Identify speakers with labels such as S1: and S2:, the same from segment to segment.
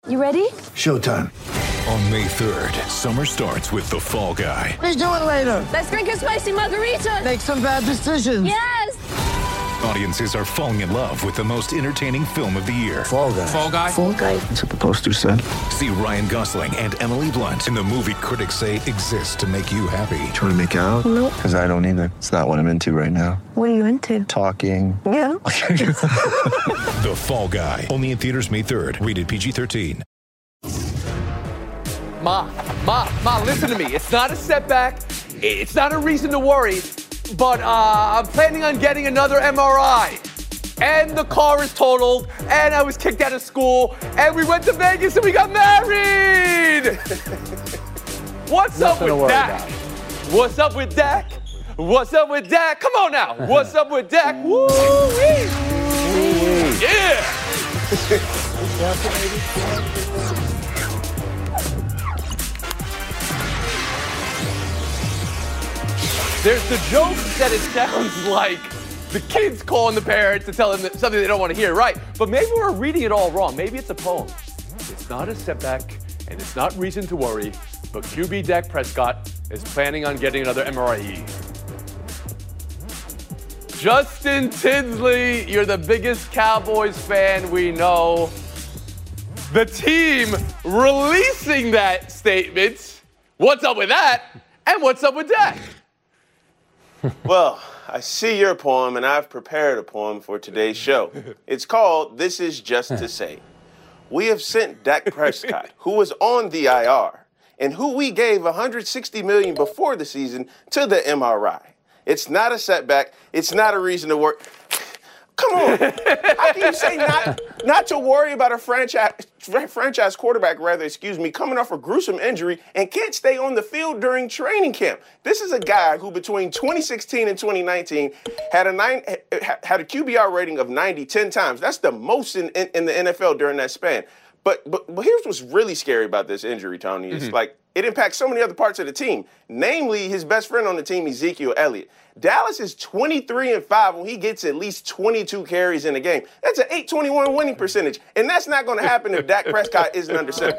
S1: You ready?
S2: Showtime.
S3: On May 3rd, summer starts with The Fall Guy.
S2: Let's do it later.
S1: Let's drink a spicy margarita.
S2: Make some bad decisions.
S1: Yes.
S3: Audiences are falling in love with the most entertaining film of the year.
S2: Fall Guy.
S4: Fall Guy?
S1: Fall Guy.
S2: That's what the poster said.
S3: See Ryan Gosling and Emily Blunt in the movie critics say exists to make you happy.
S2: Trying to make it out?
S1: Nope.
S2: Because I don't either. It's not what I'm into right now.
S1: What are you into?
S2: Talking.
S1: Yeah.
S3: The Fall Guy. Only in theaters May 3rd. Rated PG-13.
S4: Ma, listen to me. It's not a setback. It's not a reason to worry. But I'm planning on getting another MRI. And the car is totaled. And I was kicked out of school. And we went to Vegas and we got married. What's up with Dak? What's up with Dak? What's up with Dak? Come on now. What's up with Dak? Woo-wee. Yeah. There's the joke that it sounds like the kids calling the parents to tell them something they don't want to hear, right? But maybe we're reading it all wrong. Maybe it's a poem. It's not a setback, and it's not reason to worry, but QB Dak Prescott is planning on getting another MRI. Justin Tinsley, you're the biggest Cowboys fan we know. The team releasing that statement. What's up with that? And what's up with Dak?
S5: Well, I see your poem, and I've prepared a poem for today's show. It's called This Is Just to Say. We have sent Dak Prescott, who was on the IR, and who we gave $160 million before the season, to the MRI. It's not a setback. It's not a reason to worry. Come on. How can you say not to worry about a franchise quarterback, coming off a gruesome injury and can't stay on the field during training camp? This is a guy who between 2016 and 2019 had a QBR rating of 90 10 times. That's the most in the NFL during that span. But here's what's really scary about this injury, Tony. It's like it impacts so many other parts of the team, namely his best friend on the team, Ezekiel Elliott. Dallas is 23-5 when he gets at least 22 carries in a game. That's an .821 winning percentage, and that's not going to happen if Dak Prescott isn't under center.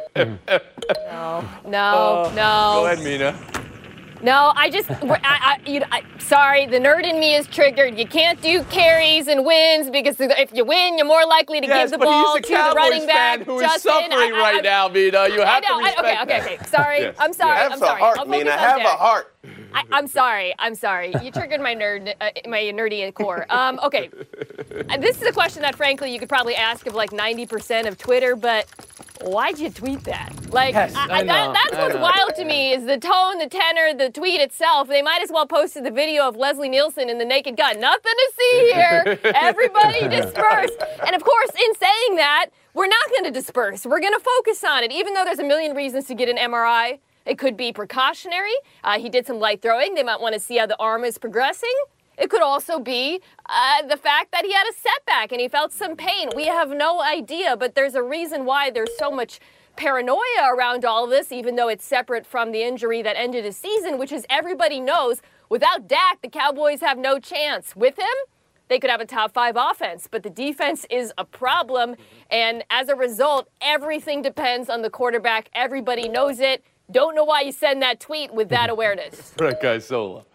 S1: No.
S4: Go ahead, Mina.
S1: No, sorry, the nerd in me is triggered. You can't do carries and wins because if you win, you're more likely to give the ball to the running back.
S4: Fan who is suffering right now, Mina. You have to respect that. Okay. Sorry.
S5: Yes.
S1: I'm sorry.
S5: Have a heart, Mina. Have a heart.
S1: I'm sorry. You triggered my nerdy core. Okay. This is a question that, frankly, you could probably ask of like 90% of Twitter, but why'd you tweet that? Like,
S4: yes,
S1: that's what's wild to me is the tone, the tenor, the tweet itself. They might as well posted the video of Leslie Nielsen in the Naked Gun. Nothing to see here. Everybody disperse. And of course, in saying that, we're not going to disperse. We're going to focus on it, even though there's a million reasons to get an MRI. It could be precautionary. He did some light throwing. They might want to see how the arm is progressing. It could also be the fact that he had a setback and he felt some pain. We have no idea, but there's a reason why there's so much paranoia around all of this, even though it's separate from the injury that ended his season, which is everybody knows without Dak, the Cowboys have no chance. With him, they could have a top 5 offense, but the defense is a problem. And as a result, everything depends on the quarterback. Everybody knows it. Don't know why you send that tweet with that awareness.
S4: Right, guys, Sola.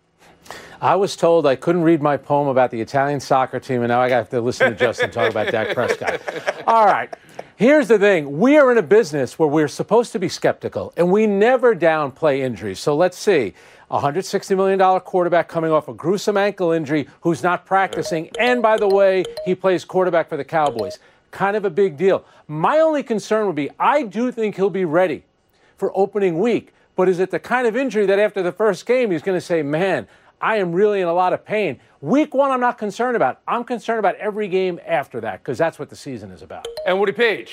S6: I was told I couldn't read my poem about the Italian soccer team, and now I got to listen to Justin talk about Dak Prescott. All right. Here's the thing. We are in a business where we're supposed to be skeptical, and we never downplay injuries. So let's see. A $160 million quarterback coming off a gruesome ankle injury who's not practicing. And by the way, he plays quarterback for the Cowboys. Kind of a big deal. My only concern would be I do think he'll be ready for opening week. But is it the kind of injury that after the first game he's going to say, man, I am really in a lot of pain? Week 1, I'm not concerned about. I'm concerned about every game after that because that's what the season is about.
S4: And Woody Page.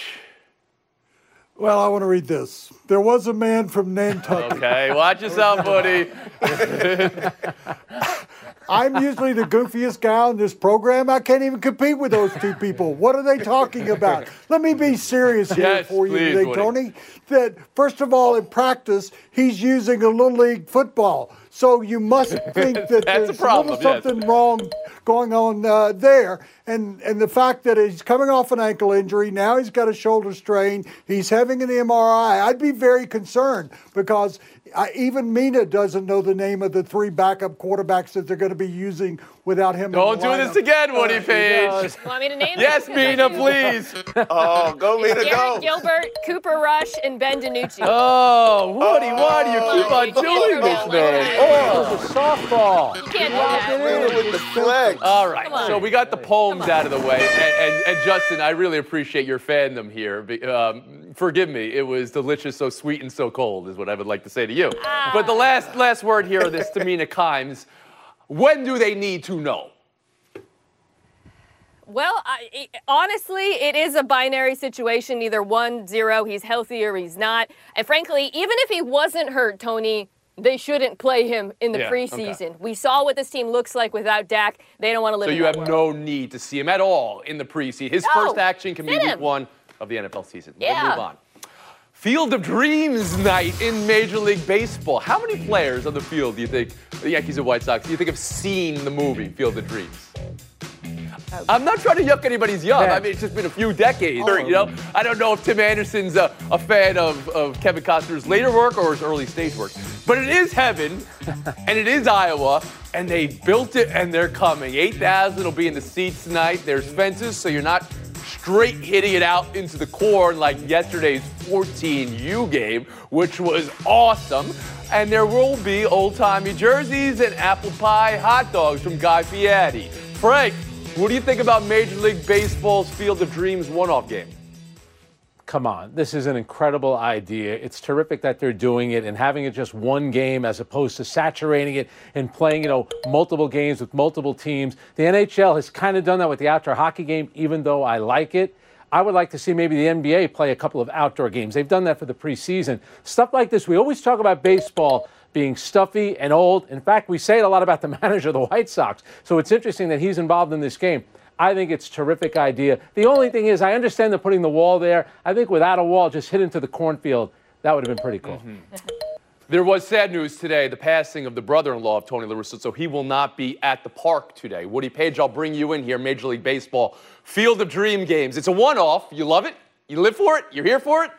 S7: Well, I want to read this. There was a man from Nantucket.
S4: Okay, watch yourself, Woody.
S7: I'm usually the goofiest guy on this program. I can't even compete with those two people. What are they talking about? Let me be serious here for you today, Tony. That, first of all, in practice, he's using a Little League football. So you must think that
S4: That's a
S7: there's
S4: problem, yes.
S7: something wrong going on there. And the fact that he's coming off an ankle injury, now he's got a shoulder strain, he's having an MRI, I'd be very concerned because even Mina doesn't know the name of the 3 backup quarterbacks that they're going to be using without him.
S4: Don't do this again, Woody Page.
S1: You want me to name
S4: Yes,
S1: them?
S4: Mina, please.
S5: Oh, go Mina,
S1: Garrett
S5: go.
S1: Gilbert, Cooper Rush, and Ben DiNucci.
S4: Oh, Woody, why do you keep on doing this, man?
S6: Oh, it's a softball.
S1: You can't do that.
S5: Mina with the flag.
S4: All right,
S1: on.
S4: so we got the poems out of the way. And Justin, I really appreciate your fandom here. Forgive me, it was delicious, so sweet and so cold is what I would like to say to you. But the last word here, this to Mina Kimes. When do they need to know?
S1: Well, honestly, it is a binary situation, either 1-0, he's healthy or he's not. And frankly, even if he wasn't hurt, Tony, they shouldn't play him in the preseason.
S4: Okay.
S1: We saw what this team looks like without Dak. They don't want to live in
S4: So you
S1: that
S4: have
S1: world.
S4: no need to see him at all in the preseason. His
S1: No,
S4: first action can be
S1: sit
S4: week
S1: him.
S4: 1 of the NFL season. We'll
S1: Yeah.
S4: move on. Field of Dreams night in Major League Baseball. How many players on the field do you think, the Yankees and White Sox, do you think have seen the movie Field of Dreams? I'm not trying to yuck anybody's yum. I mean, it's just been a few decades, you know? I don't know if Tim Anderson's a fan of Kevin Costner's later work or his early stage work. But it is heaven, and it is Iowa, and they built it, and they're coming. 8,000 will be in the seats tonight. There's fences, so you're not straight hitting it out into the corn like yesterday's 14U game, which was awesome. And there will be old-timey jerseys and apple pie hot dogs from Guy Fieri. Frank, what do you think about Major League Baseball's Field of Dreams one-off game?
S6: Come on, this is an incredible idea. It's terrific that they're doing it and having it just one game as opposed to saturating it and playing, multiple games with multiple teams. The NHL has kind of done that with the outdoor hockey game, even though I like it. I would like to see maybe the NBA play a couple of outdoor games. They've done that for the preseason. Stuff like this, we always talk about baseball being stuffy and old. In fact, we say it a lot about the manager of the White Sox. So it's interesting that he's involved in this game. I think it's a terrific idea. The only thing is, I understand they're putting the wall there. I think without a wall, just hit into the cornfield, that would have been pretty cool.
S4: There was sad news today, the passing of the brother-in-law of Tony La Russa, so he will not be at the park today. Woody Page, I'll bring you in here, Major League Baseball, Field of Dream games. It's a one-off. You love it? You live for it? You're here for it?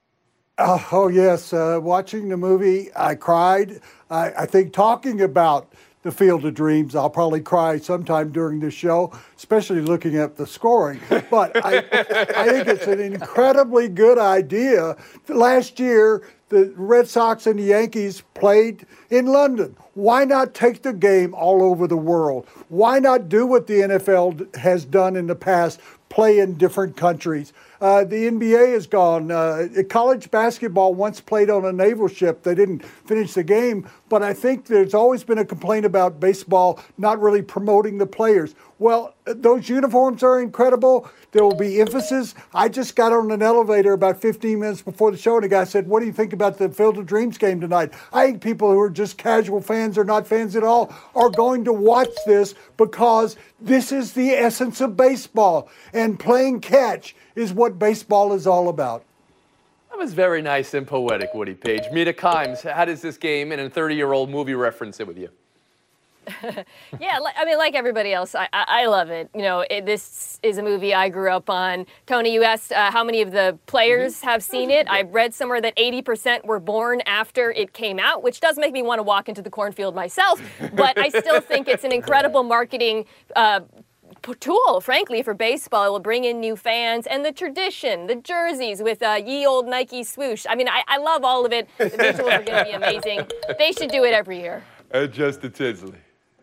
S7: Oh, yes. Watching the movie, I cried. I think talking about the Field of Dreams, I'll probably cry sometime during the show, especially looking at the scoring. But I think it's an incredibly good idea. Last year, the Red Sox and the Yankees played in London. Why not take the game all over the world? Why not do what the NFL has done in the past, play in different countries? The NBA is gone. College basketball once played on a naval ship. They didn't finish the game, but I think there's always been a complaint about baseball not really promoting the players. Well, those uniforms are incredible. There will be emphasis. I just got on an elevator about 15 minutes before the show, and the guy said, "What do you think about the Field of Dreams game tonight?" I think people who are just casual fans or not fans at all are going to watch this because this is the essence of baseball, and playing catch is what baseball is all about.
S4: That was very nice and poetic, Woody Page. Mina Kimes, how does this game and a 30-year-old movie reference it with you?
S1: Yeah, I mean, like everybody else, I love it. This is a movie I grew up on. Tony, you asked how many of the players have seen it. I read somewhere that 80% were born after it came out, which does make me want to walk into the cornfield myself. But I still think it's an incredible marketing tool, frankly, for baseball. It will bring in new fans and the tradition, the jerseys with ye old Nike swoosh. I mean, I love all of it. The visuals are going to be amazing. They should do it every year.
S4: Justin Tinsley.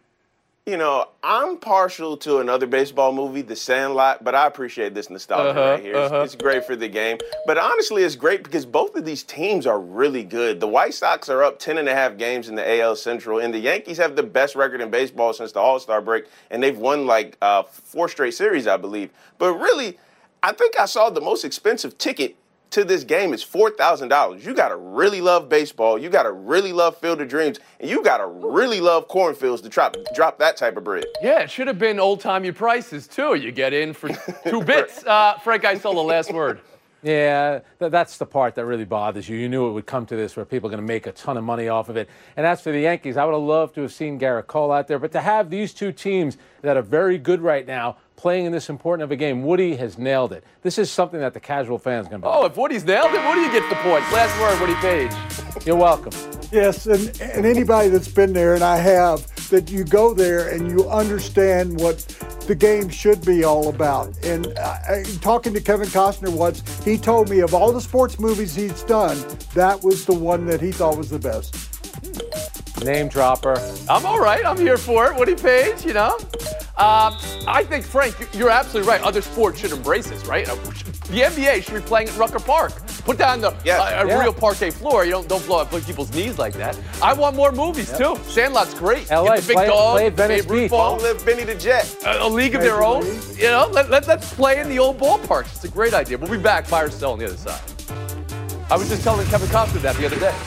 S5: I'm partial to another baseball movie, The Sandlot, but I appreciate this nostalgia right here. It's great for the game. But honestly, it's great because both of these teams are really good. The White Sox are up 10.5 games in the AL Central, and the Yankees have the best record in baseball since the All-Star break, and they've won 4 straight series, I believe. But really, I think I saw the most expensive ticket to this game is $4,000. You got to really love baseball. You got to really love Field of Dreams. And you got to really love cornfields to drop that type of bread.
S4: Yeah, it should have been old-timey prices, too. You get in for 2 bits. Frank Isola, last word.
S6: Yeah, that's the part that really bothers you. You knew it would come to this where people are going to make a ton of money off of it. And as for the Yankees, I would have loved to have seen Garrett Cole out there. But to have these two teams that are very good right now playing in this important of a game, Woody has nailed it. This is something that the casual fan's going to be.
S4: Oh, if Woody's nailed it, Woody gets the points. Last word, Woody Page.
S6: You're welcome.
S7: Yes, and anybody that's been there, and I have, that you go there and you understand what the game should be all about. And talking to Kevin Costner once, he told me of all the sports movies he's done, that was the one that he thought was the best.
S6: Name dropper.
S4: I'm all right. I'm here for it. Woody Page, you know. I think, Frank, you're absolutely right. Other sports should embrace this, right? The NBA should be playing at Rucker Park. Put down the real parquet floor. You don't blow up people's knees like that. I want more movies too. Sandlot's great.
S6: LA,
S4: Big Dog,
S6: play at Venice Beach.
S5: Long live Benny the Jet.
S4: A league of their own. You know, let's play in the old ballparks. It's a great idea. We'll be back. Fire still on the other side. I was just telling Kevin Costner that the other day.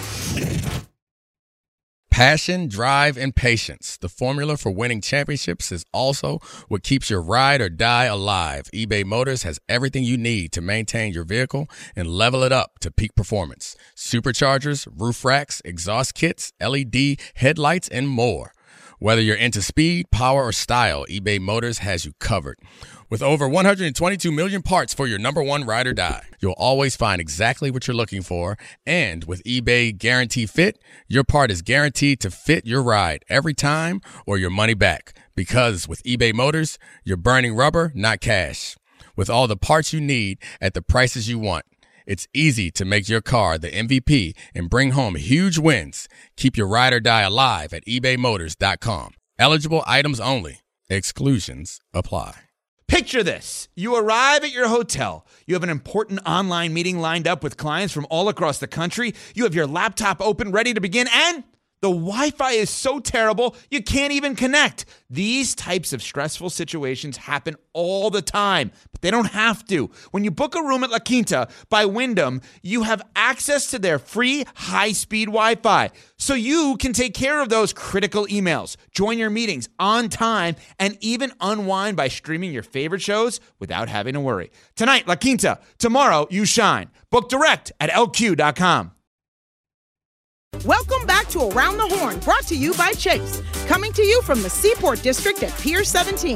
S8: Passion, drive, and patience. The formula for winning championships is also what keeps your ride or die alive. eBay Motors has everything you need to maintain your vehicle and level it up to peak performance. Superchargers, roof racks, exhaust kits, LED headlights, and more. Whether you're into speed, power, or style, eBay Motors has you covered. With over 122 million parts for your number one ride or die, you'll always find exactly what you're looking for. And with eBay Guarantee Fit, your part is guaranteed to fit your ride every time or your money back. Because with eBay Motors, you're burning rubber, not cash. With all the parts you need at the prices you want, it's easy to make your car the MVP and bring home huge wins. Keep your ride or die alive at ebaymotors.com. Eligible items only. Exclusions apply.
S9: Picture this. You arrive at your hotel. You have an important online meeting lined up with clients from all across the country. You have your laptop open, ready to begin, and the Wi-Fi is so terrible, you can't even connect. These types of stressful situations happen all the time, but they don't have to. When you book a room at La Quinta by Wyndham, you have access to their free high-speed Wi-Fi, so you can take care of those critical emails, join your meetings on time, and even unwind by streaming your favorite shows without having to worry. Tonight, La Quinta. Tomorrow, you shine. Book direct at LQ.com.
S10: Welcome back to Around the Horn, brought to you by Chase. Coming to you from the Seaport District at Pier 17.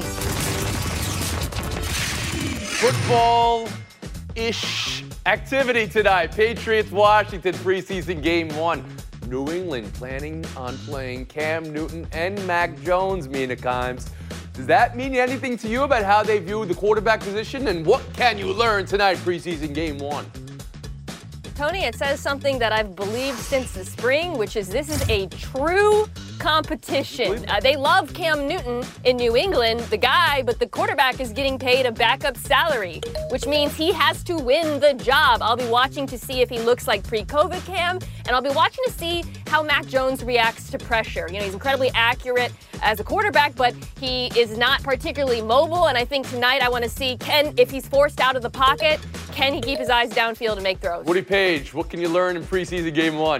S4: Football-ish activity tonight. Patriots-Washington preseason game 1. New England planning on playing Cam Newton and Mac Jones, Mina Kimes. Does that mean anything to you about how they view the quarterback position? And what can you learn tonight, preseason game 1?
S1: Tony, it says something that I've believed since the spring, which is this is a true competition. They love Cam Newton in New England, the guy, but the quarterback is getting paid a backup salary, which means he has to win the job. I'll be watching to see if he looks like pre-COVID Cam, and I'll be watching to see how Mac Jones reacts to pressure. You know, he's incredibly accurate as a quarterback, but he is not particularly mobile, and I think tonight I want to see, if he's forced out of the pocket, can he keep his eyes downfield and make throws?
S4: Woody Page, what can you learn in preseason game 1?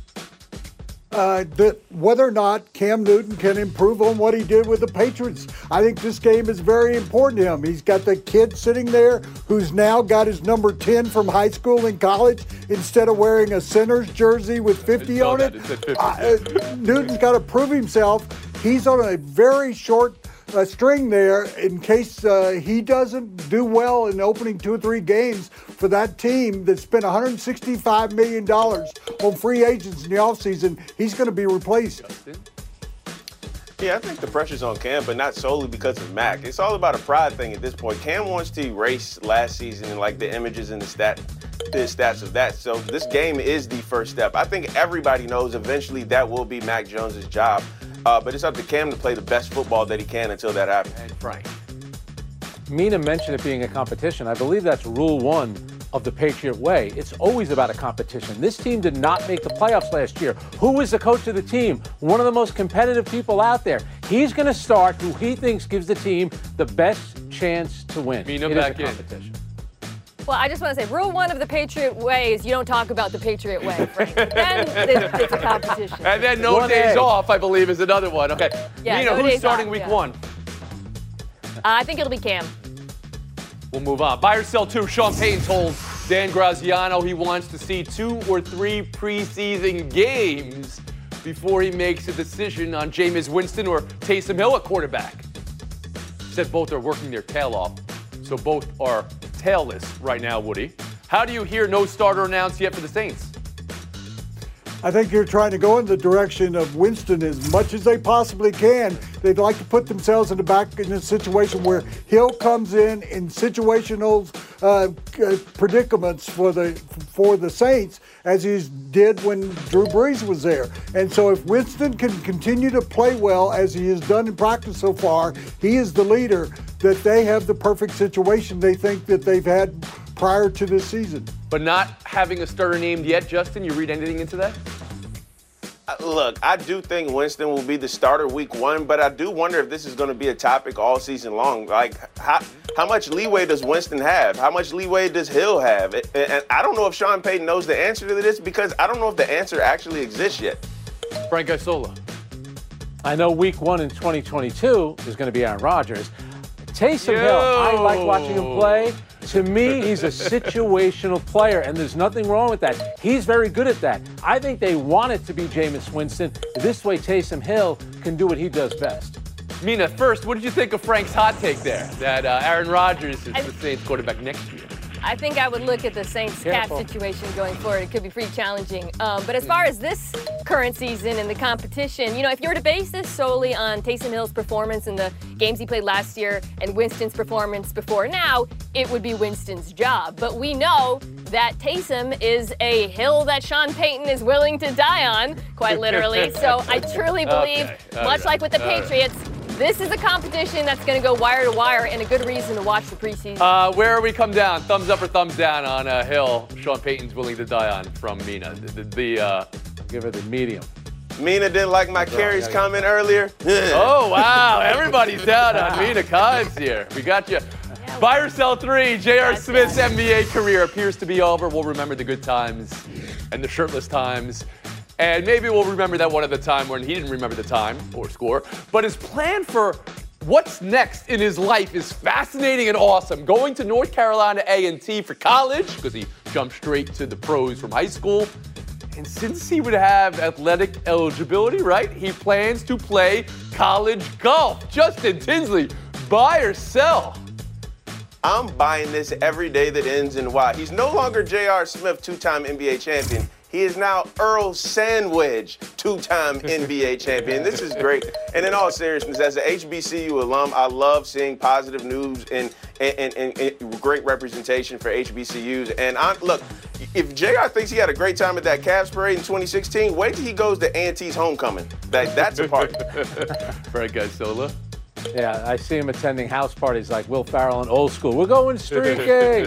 S7: Whether or not Cam Newton can improve on what he did with the Patriots. I think this game is very important to him. He's got the kid sitting there who's now got his number 10 from high school and college instead of wearing a center's jersey with 50 on it. Newton's got to prove himself. He's on a very short string there in case he doesn't do well in the opening 2 or 3 games for that team that spent $165 million on free agents in the offseason. He's going to be replaced.
S5: Yeah, I think the pressure's on Cam, but not solely because of Mac. It's all about a pride thing at this point. Cam wants to erase last season and like the images and the stats of that. So this game is the first step. I think everybody knows eventually that will be Mac Jones' job. But it's up to Cam to play the best football that he can until that happens.
S4: And Frank.
S6: Mina mentioned it being a competition. I believe that's rule 1 of the Patriot way. It's always about a competition. This team did not make the playoffs last year. Who was the coach of the team? One of the most competitive people out there. He's going to start who he thinks gives the team the best chance to win.
S4: Mina
S6: it
S4: back
S6: is a competition.
S1: Well, I just want to say, rule 1 of the Patriot way is you don't talk about the Patriot way, Frank. Then it's a competition.
S4: And then no days off, I believe, is another one. Okay.
S1: Yeah,
S4: Mina,
S1: no
S4: who's
S1: days
S4: starting
S1: off,
S4: week
S1: yeah.
S4: 1?
S1: I think it'll be Cam.
S4: We'll move on. Buy or sell 2. Sean Payton told Dan Graziano, he wants to see 2 or 3 preseason games before he makes a decision on Jameis Winston or Taysom Hill at quarterback. Said both are working their tail off, so both are tailless right now, Woody. How do you hear no starter announced yet for the Saints?
S7: I think you're trying to go in the direction of Winston as much as they possibly can. They'd like to put themselves in a situation where Hill comes in situational predicaments for the Saints, as he did when Drew Brees was there. And so if Winston can continue to play well as he has done in practice so far, he is the leader, that they have the perfect situation they think that they've had prior to this season.
S4: But not having a starter named yet, Justin, you read anything into that?
S5: Look, I do think Winston will be the starter week 1, but I do wonder if this is going to be a topic all season long. Like, how much leeway does Winston have? How much leeway does Hill have? And I don't know if Sean Payton knows the answer to this, because I don't know if the answer actually exists yet.
S4: Frank Isola.
S6: I know week 1 in 2022 is going to be Aaron Rodgers. Taysom Hill, I like watching him play. To me, he's a situational player, and there's nothing wrong with that. He's very good at that. I think they want it to be Jameis Winston. This way, Taysom Hill can do what he does best.
S4: Mina, first, what did you think of Frank's hot take there, that Aaron Rodgers is the Saints quarterback next year?
S1: I think I would look at the Saints cap situation going forward. It could be pretty challenging. But as far as this current season and the competition, if you were to base this solely on Taysom Hill's performance in the games he played last year and Winston's performance before now, it would be Winston's job. But we know that Taysom is a hill that Sean Payton is willing to die on, quite literally. So I truly believe, much like with the Patriots, this is a competition that's going to go wire to wire, and a good reason to watch the preseason.
S4: Where we come down, thumbs up or thumbs down on a hill Sean Payton's willing to die on from Mina?
S6: Give it the medium.
S5: Mina didn't like my Carey's comment earlier.
S4: Oh, wow. Everybody's down on Mina Kimes here. We got you. Buy or sell 3. J.R. Smith's NBA career appears to be over. We'll remember the good times and the shirtless times. And maybe we'll remember that one at the time when he didn't remember the time or score. But his plan for what's next in his life is fascinating and awesome. Going to North Carolina A&T for college, because he jumped straight to the pros from high school. And since he would have athletic eligibility, right, he plans to play college golf. Justin Tinsley, buy or sell?
S5: I'm buying this every day that ends in Y. He's no longer J.R. Smith, 2-time NBA champion. He is now Earl Sandwich, 2-time NBA champion. This is great. And in all seriousness, as an HBCU alum, I love seeing positive news and great representation for HBCUs. And look, if JR thinks he had a great time at that Cavs parade in 2016, wait till he goes to A&T's homecoming. That's a party.
S4: Frank Isola.
S6: Yeah, I see him attending house parties like Will Ferrell and Old School. We're going streaking.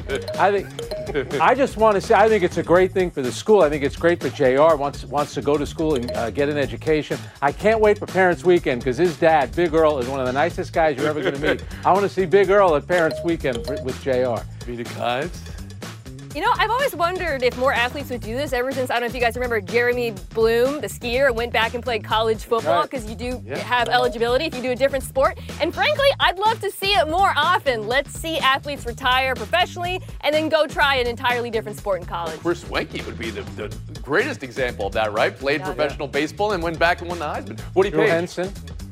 S6: I just want to say, I think it's a great thing for the school. I think it's great for JR, wants to go to school and get an education. I can't wait for Parents Weekend, because his dad, Big Earl, is one of the nicest guys you're ever going to meet. I want to see Big Earl at Parents Weekend with JR.
S4: Mina Kimes.
S1: I've always wondered if more athletes would do this ever since, I don't know if you guys remember, Jeremy Bloom, the skier, went back and played college football, because you do have eligibility if you do a different sport. And frankly, I'd love to see it more often. Let's see athletes retire professionally and then go try an entirely different sport in college.
S4: Chris Wenke would be the greatest example of that, right? Played professional baseball and went back and won the Heisman. Woody Page.
S6: Henson.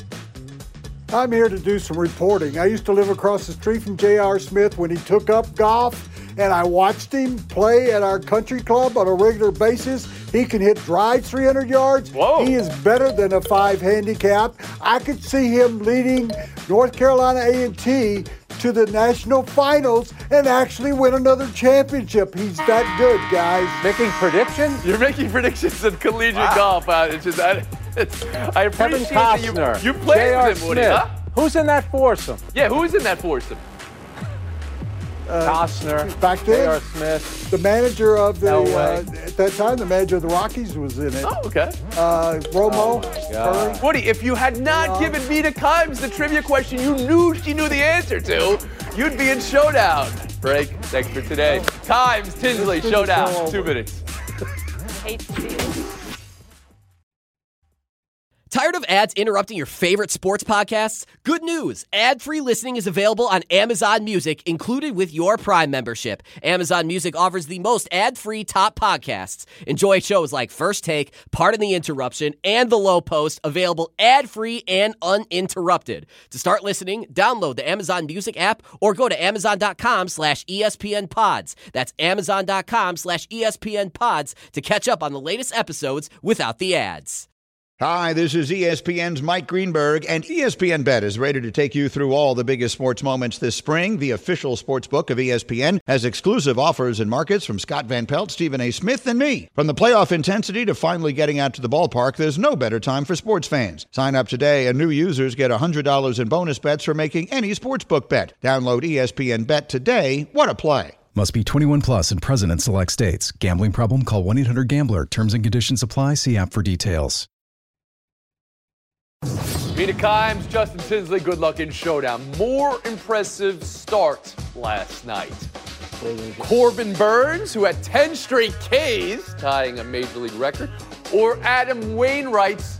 S7: I'm here to do some reporting. I used to live across the street from J.R. Smith when he took up golf, and I watched him play at our country club on a regular basis. He can hit drives 300 yards.
S4: Whoa.
S7: He is better than a 5 handicap. I could see him leading North Carolina A&T to the national finals and actually win another championship. He's that good, guys.
S6: Making predictions?
S4: You're making predictions in collegiate golf. I appreciate that you played with him, Woody. Huh?
S6: Who's in that foursome?
S4: Yeah, who's in that foursome?
S6: Costner,
S7: back then,
S6: J.R. Smith,
S7: the manager of the at that time, the manager of the Rockies was in it.
S4: Oh, okay.
S7: Romo.
S6: Oh,
S4: Woody, if you had not given Mina Kimes the trivia question you knew she knew the answer to, you'd be in Showdown. Frank, thanks for today. Kimes, Tinsley, Showdown. 2 minutes.
S1: I hate to see it.
S11: Tired of ads interrupting your favorite sports podcasts? Good news! Ad-free listening is available on Amazon Music, included with your Prime membership. Amazon Music offers the most ad-free top podcasts. Enjoy shows like First Take, Pardon the Interruption, and The Low Post, available ad-free and uninterrupted. To start listening, download the Amazon Music app or go to amazon.com/ESPNpods. That's amazon.com/ESPNpods to catch up on the latest episodes without the ads.
S12: Hi, this is ESPN's Mike Greenberg, and ESPN Bet is ready to take you through all the biggest sports moments this spring. The official sports book of ESPN has exclusive offers and markets from Scott Van Pelt, Stephen A. Smith, and me. From the playoff intensity to finally getting out to the ballpark, there's no better time for sports fans. Sign up today, and new users get $100 in bonus bets for making any sportsbook bet. Download ESPN Bet today. What a play.
S13: Must be 21 plus and present in select states. Gambling problem? Call 1-800-GAMBLER. Terms and conditions apply. See app for details.
S4: Mina Kimes, Justin Tinsley, good luck in showdown. More impressive start last night. Corbin Burns, who had 10 straight Ks, tying a major league record, or Adam Wainwright's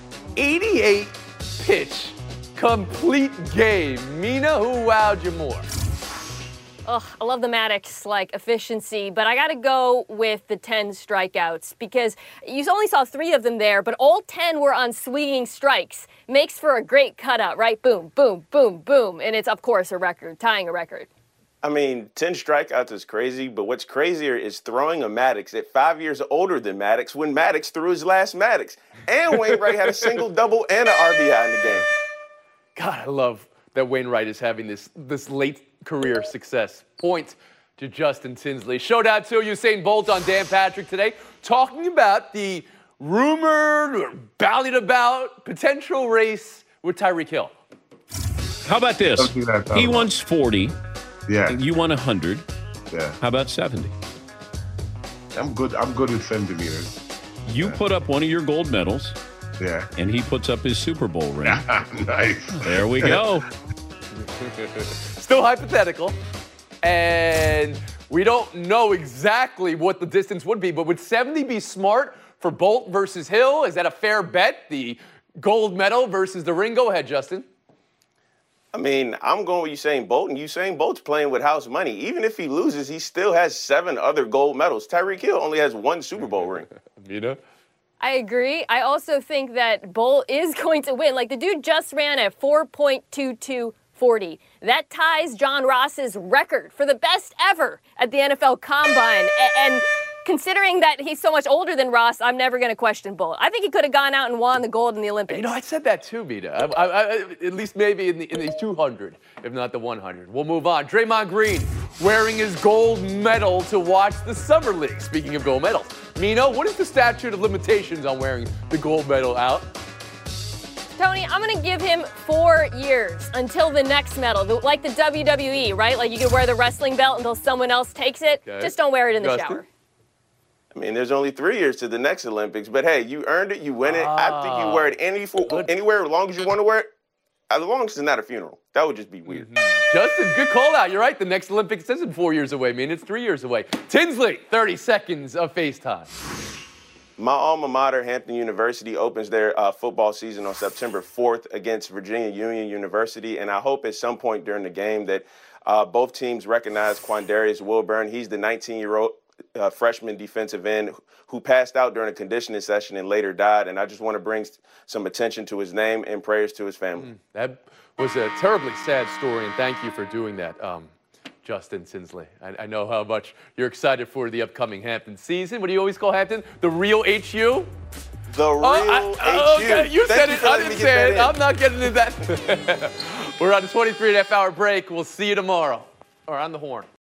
S4: 88-pitch complete game. Mina, who wowed you more?
S1: Ugh, I love the Maddox efficiency, but I got to go with the 10 strikeouts because you only saw 3 of them there, but all 10 were on swinging strikes. Makes for a great cutout, right? Boom, boom, boom, boom. And it's, of course, a record, tying a record.
S5: I mean, 10 strikeouts is crazy, but what's crazier is throwing a Maddox at 5 years older than Maddox when Maddox threw his last Maddox. And Wainwright had a single double and an RBI in the game.
S4: God, I love that Wainwright is having this late career success. Point to Justin Tinsley. Showdown 2, Usain Bolt on Dan Patrick today, talking about the rumored or bandied about potential race with Tyreek Hill.
S14: How about this? He wants 40.
S15: Yeah.
S14: You want 100.
S15: Yeah.
S14: How about 70?
S15: I'm good with centimeters.
S14: You put up one of your gold medals.
S15: Yeah.
S14: And he puts up his Super Bowl ring.
S15: Nice.
S14: There we go.
S4: Still hypothetical, and we don't know exactly what the distance would be, but would 70 be smart for Bolt versus Hill? Is that a fair bet, the gold medal versus the ring? Go ahead, Justin.
S5: I mean, I'm going with Usain Bolt, and Usain Bolt's playing with house money. Even if he loses, he still has 7 other gold medals. Tyreek Hill only has 1 Super Bowl ring.
S4: You know?
S1: I agree. I also think that Bolt is going to win. The dude just ran at 4.2240. That ties John Ross's record for the best ever at the NFL Combine. And considering that he's so much older than Ross, I'm never going to question Bolt. I think he could have gone out and won the gold in the Olympics.
S4: You know, I said that too, Mina. At least maybe in the 200, if not the 100. We'll move on. Draymond Green wearing his gold medal to watch the Summer League. Speaking of gold medals, Mina, what is the statute of limitations on wearing the gold medal out?
S1: Tony, I'm going to give him 4 years until the next medal, like the WWE, right? Like you can wear the wrestling belt until someone else takes it. Okay. Just don't wear it in the shower.
S5: I mean, there's only 3 years to the next Olympics, but hey, you earned it, you win it. I think you wear it anywhere as long as you want to wear it, as long as it's not a funeral. That would just be weird.
S4: Justin, good call out. You're right. The next Olympics isn't 4 years away. I mean, it's 3 years away. Tinsley, 30 seconds of FaceTime.
S5: My alma mater, Hampton University, opens their football season on September 4th against Virginia Union University, and I hope at some point during the game that both teams recognize Quandarius Wilburn. He's the 19-year-old freshman defensive end who passed out during a conditioning session and later died, and I just want to bring some attention to his name and prayers to his family.
S4: That was a terribly sad story, and thank you for doing that, Justin Tinsley. I know how much you're excited for the upcoming Hampton season. What do you always call Hampton? The real HU?
S5: The real HU.
S4: Okay, you said it. I didn't say it. I'm not getting into that. We're on a 23.5-hour break. We'll see you tomorrow. Or on the horn.